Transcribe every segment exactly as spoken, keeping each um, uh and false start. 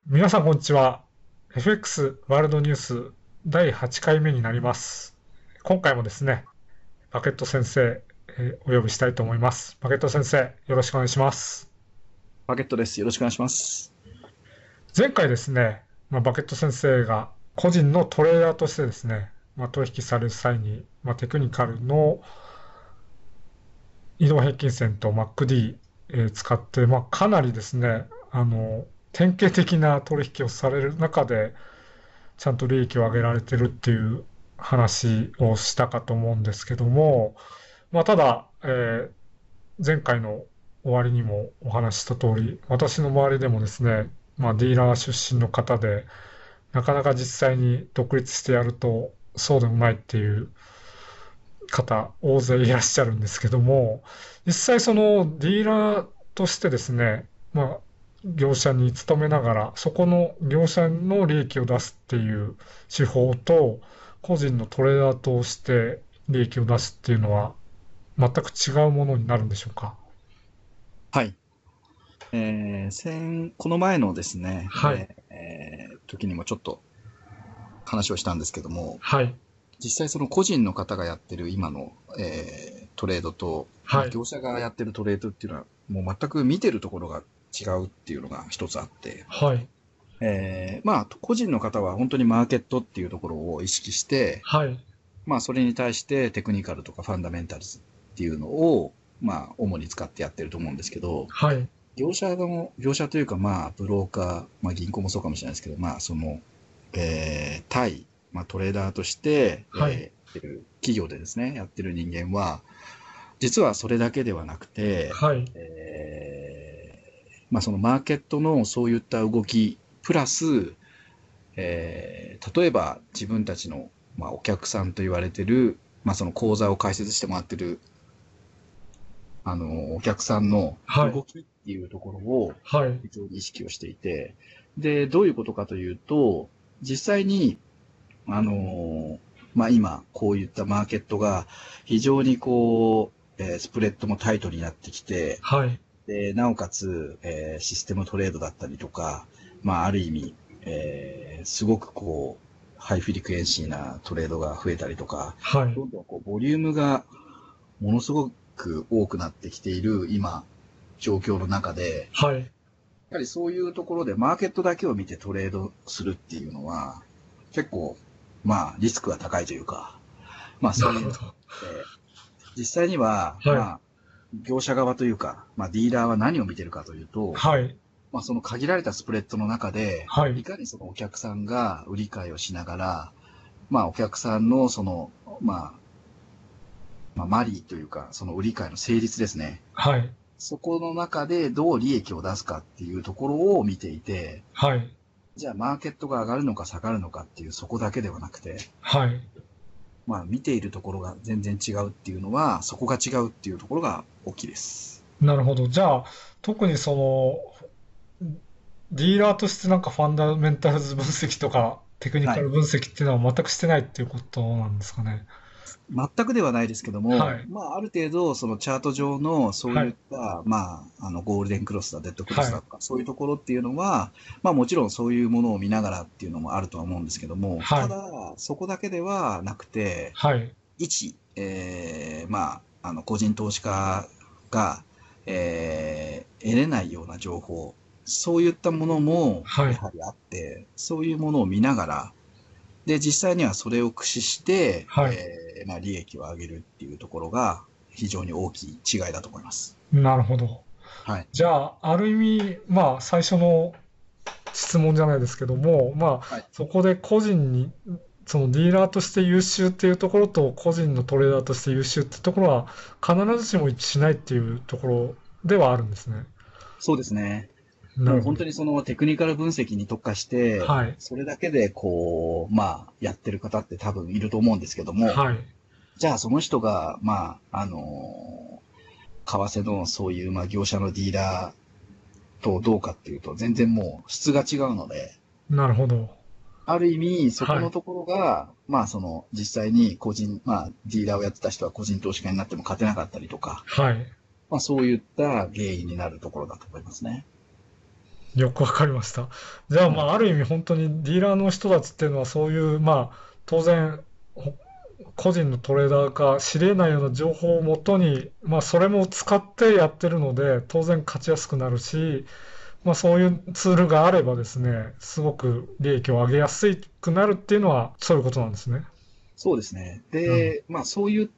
皆さんこんにちは。エフエックス ワールドニュースだいはちかいめになります。今回もですね、バケット先生、えーお呼びしたいと思います。バケット先生、よろしくお願いします。 バケットです。よろしくお願いします。 前回ですね、まあ、バケット先生が個人のトレーダーとしてですね、まあ、取引される際に、まあ、テクニカルの移動平均線と マックディー、えー使って、まあ、かなりですね、あの、典型的な取引をされる中で、ちゃんと利益を上げられてるっていう話をしたかと思うんですけども、まあ、ただ、えー前回の終わりにもお話しした通り、私の周りでもですね、まあ、ディーラー出身の方で、なかなか実際に独立してやると、そうでもないっていう方、大勢いらっしゃるんですけども、実際そのディーラーとしてですね、まあ、業者に勤めながら、そこの業者の利益を出すっていう手法と、個人のトレーダーとして利益を出すっていうのは、全く違うものになるんでしょうか？ はい。えー、先、この前のですね、 はい。 えーえー時にもちょっと話をしたんですけども、 はい。 実際その個人の方がやってる今の、えートレードと、まあ、 はい。 業者がやってるトレードっていうのは、もう全く見てるところが違うっていうのが一つあって、 はい。 えーまあ、個人の方は本当にマーケットっていうところを意識して、 はい。 まあ、それに対してテクニカルとかファンダメンタルズっていうのを、まあ、主に使ってやってると思うんですけど、 はい。 業者の、業者というか、まあ、ブローカー、まあ、銀行もそうかもしれないですけど、まあ、その、えー、対、まあ、トレーダーとして、えはい。 ー、やってる企業でですね、やってる人間は、実はそれだけではなくて、 はい。 えー、まあ、そのマーケットのそういった動き、プラス、えー、例えば自分たちの、まあ、お客さんと言われてる、まあ、その講座を開設してもらってる、あの、お客さんのはい。 動きっていうところをはい。 非常に意識をしていて、で、どういうことかというと、実際に、あの、まあ、今、こういったマーケットが非常にこう、えースプレッドもタイトになってきて、 はい。 で、なおかつ、えーシステムトレードだったりとか、まあ、ある意味、えーすごくこう、ハイフィリクエンシーなトレードが増えたりとか、 はい。 どんどんこう、ボリュームがものすごく多くなってきている今、状況の中で、 はい。 やはりそういうところでマーケットだけを見てトレードするっていうのは、結構、まあ、リスクが高いというか、まあそういうのなるほど。 で、実際には、 はい。 まあ、業者側というか、まあディーラーは何を見てるかというと、 はい。 まあその限られたスプレッドの中で、 はい。 いかにそのお客さんが売り買いをしながら、まあお客さんのその、まあ、まあマリーというか、その売り買いの成立ですね。 はい。 そこの中でどう利益を出すかっていうところを見ていて、 はい。 じゃあマーケットが上がるのか下がるのかっていうそこだけではなくて、 はい。 まあ見ているところが全然違うっていうのは、そこが違うっていうところが大きいです。 なるほど。じゃあ、特にその、ディーラーとしてなんかファンダメンタルズ分析とか、テクニはい。 カル分析っていうのは全くしてないっていうことなんですかね？ 全くではないですけども、 はい。 まあある程度そのチャート上のそうはい。 いった、まあ、あのゴールデンクロスだ、デッドクロはい。 スだとか、そういうところっていうのは、まあもちろんそういうものを見ながらっていうのもあるとは思うんですけども、 はい。 ただ、そこだけではなくて、 はい。 一、えー、まあ、あの、個人投資家が、えー、得れないような情報、そういったものもはい。 やはりあって、そういうものを見ながら、で、実際にはそれを駆使して、 はい。 えー、まあ、利益を上げるっていうところが非常に大きい違いだと思います。 なるほど。 はい。 じゃあ、ある意味、まあ、最初の質問じゃないですけども、まあ、 はい。 そこで個人に、そのディーラーとして優秀っていうところと、個人のトレーダーとして優秀っていうところは、必ずしも一致しないっていうところではあるんですね。 そうですね。もうなるほど。 本当にそのテクニカル分析に特化して、 はい。 それだけでこう、まあ、やってる方って多分いると思うんですけども、 はい。 じゃあその人が、まあ、あの為替のそういう、まあ、業者のディーラーとどうかっていうと、全然もう質が違うので、 なるほど。 ある意味、そこはい。 のところが、まあ、その、実際に個人、まあ、ディーラーをやってた人は個人投資家になっても勝てなかったりとか、 はい。 まあ、そういった原因になるところだと思いますね。 よくわかりました。じゃあ、 はい。 まあ、ある意味本当にディーラーの人たちっていうのはそういう、まあ、当然、ほ個人のトレーダーが知り得ないような情報をもとに、まあ、それも使ってやってるので、当然勝ちやすくなるし、まあ、そういうツールがあればですね、すごく利益を上げやすくなるっていうのは、そういうことなんですね。 そうですね。 なるほど。 で、まあそういった、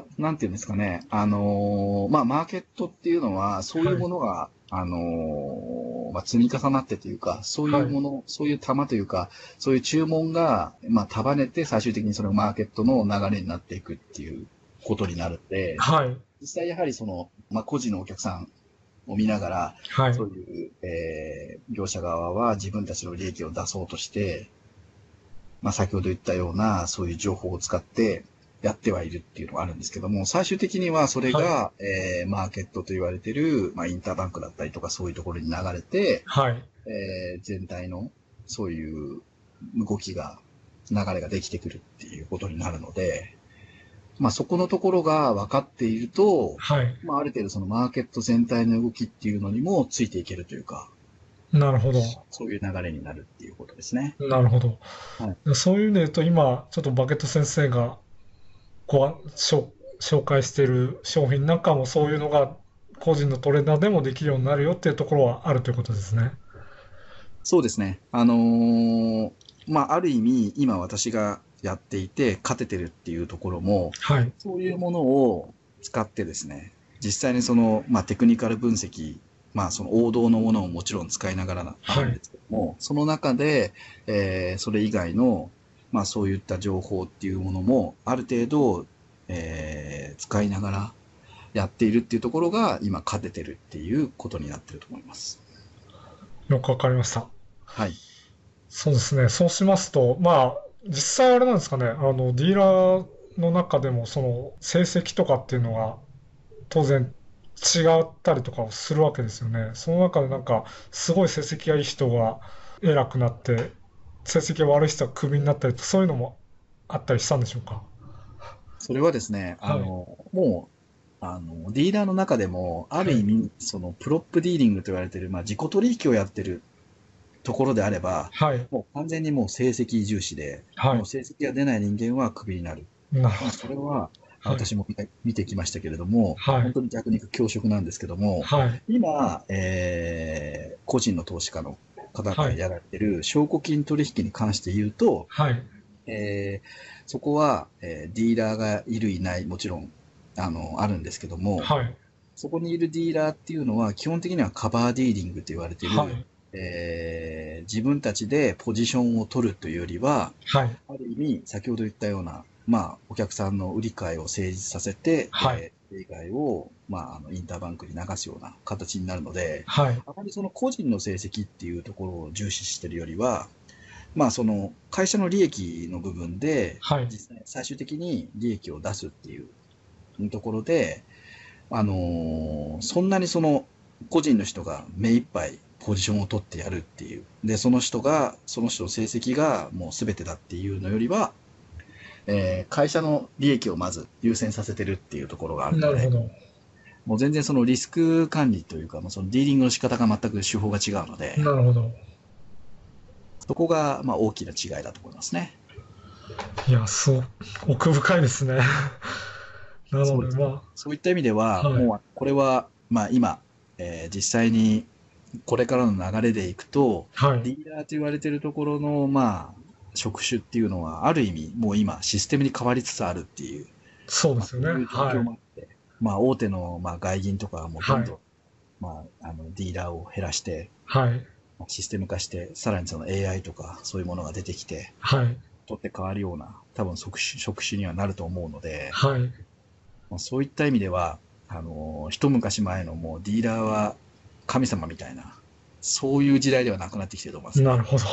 なんていうんですかね、あのーまあマーケットっていうのは、そういうはい。 ものが、あのーまあ積み重なってというか、そういはい。 うもの、そういう玉というか、そういう注文が、まあ束ねて最終的にそのマーケットの流れになっていくっていうことになるんで、 はい。 実際やはりその、まあ個人のお客さんを見ながら、 はい。 そういう、えー業者側は自分たちの利益を出そうとして、まあ、先ほど言ったような、そういう情報を使ってやってはいるっていうのがあるんですけども、最終的にはそれはい。 が、えー、マーケットと言われている、まあ、インターバンクだったりとかそういうところに流れて、 はい。 えー、全体のそういう動きが、流れができてくるっていうことになるので、まあ、そこのところが分かっていると、 はい。 まあ、ある程度そのマーケット全体の動きっていうのにもついていけるというか、 なるほど。 そういう流れになるっていうことですね。 なるほど。 はい。 そういう意味で言うと、今、ちょっとバケット先生がご紹紹介している商品なんかもそういうのが個人のトレーダーでもできるようになるよっていうところはあるということですね。 そうですね。あのーまあ、ある意味、今私がやっていて、勝ててるっていうところも、 はい。 そういうものを使ってですね、実際にその、まあ、テクニカル分析、まあ、その王道のものをもちろん使いながらなあはい。 るんですけども、その中で、えーそれ以外の、まあ、そういった情報っていうものも、ある程度、えー使いながらやっているっていうところが、今勝ててるっていうことになってると思います。 よくわかりました。 はい。 そうですね。そうしますと、まあ、実際あれなんですかね。あの、ディーラーの中でもその成績とかっていうのが当然違ったりとかをするわけですよね。その中でなんか、すごい成績がいい人が偉くなって、成績が悪い人がクビになったりと、そういうのもあったりしたんでしょうか。 それはですね、あはい。 の、もう、あの、ディーラーの中でも、あはい。 る意味、その、プロップディーリングと言われている、まあ、自己取引をやってるところであれば、 はい。 もう完全にもう成績重視で、 はい。 もう成績が出ない人間はクビになる。まあ、 なるほど。 それは、あはい。 私も見て見てきましたけれども、 はい。 本当に逆に恐縮なんですけども、 はい。 今、えー、個人の投資家の方はい。 がやられている証拠金取引に関して言うと、 はい。 えーそこは、えーディーラーがいるいない、もちろん、あの、あるんですけども、 はい。 そこにいるディーラーっていうのは、基本的にはカバーディーリングと言われている、 はい。 えー自分たちでポジションを取るというよりは、 はい。 ある意味、先ほど言ったような、まあ、お客さんの売り買いを成立させて、 はい。 えー、売り買いを、まあ、あの、インターバンクに流すような形になるので、 はい。 あまりその個人の成績っていうところを重視しているよりは、まあ、その会社の利益の部分で、 はい。 実際最終的に利益を出すっていうところで、あのーそんなにその個人の人が目いっぱいポジションを取ってやるっていう。で、その人が、その人の成績がもう全てだっていうのよりは、えー会社の利益をまず優先させてるっていうところがあるので、 なるほど。 もう全然そのリスク管理というか、もうそのディーリングの仕方が全く手法が違うので、 なるほど。 そこがまあ大きな違いだと思いますね。 いや、そう、奥深いですね。なので、 そうですね。 まそういった意味では、 あ、はい。 もうこれは、まあ今、えー実際にこれからの流れでいくと、 はい。 リーダーと言われているところの、まあ、職種っていうのは、ある意味、もう今、システムに変わりつつあるっていう、まあ、 そうですよね。 そういう状況はい。 もあって、まあ、大手の、まあ、外銀とかはもうどはい。 んどん、まあ、あの、ディーラーを減らして、 はい。 システム化して、さらにその エーアイ とか、そういうものが出てきて、 はい。 取って変わるような、多分職種、職種にはなると思うので、 はい。 まあそういった意味では、あの、一昔前のもうディーラーは神様みたいな、そういう時代ではなくなってきてると思いますね。 なるほど。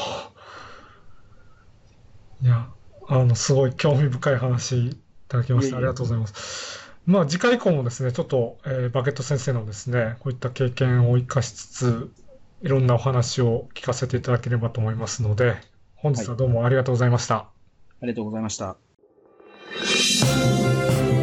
いや、あの、すごい興味深い話いただきましてありがいえいえ。 とうございます。まあ、次回以降もですね、ちょっと、えーバケット先生のですね、こういった経験を生かしつつ、いろんなお話を聞かせていただければと思いますので、本はい。 日はどうもありがとうございました。 ありがとうございました。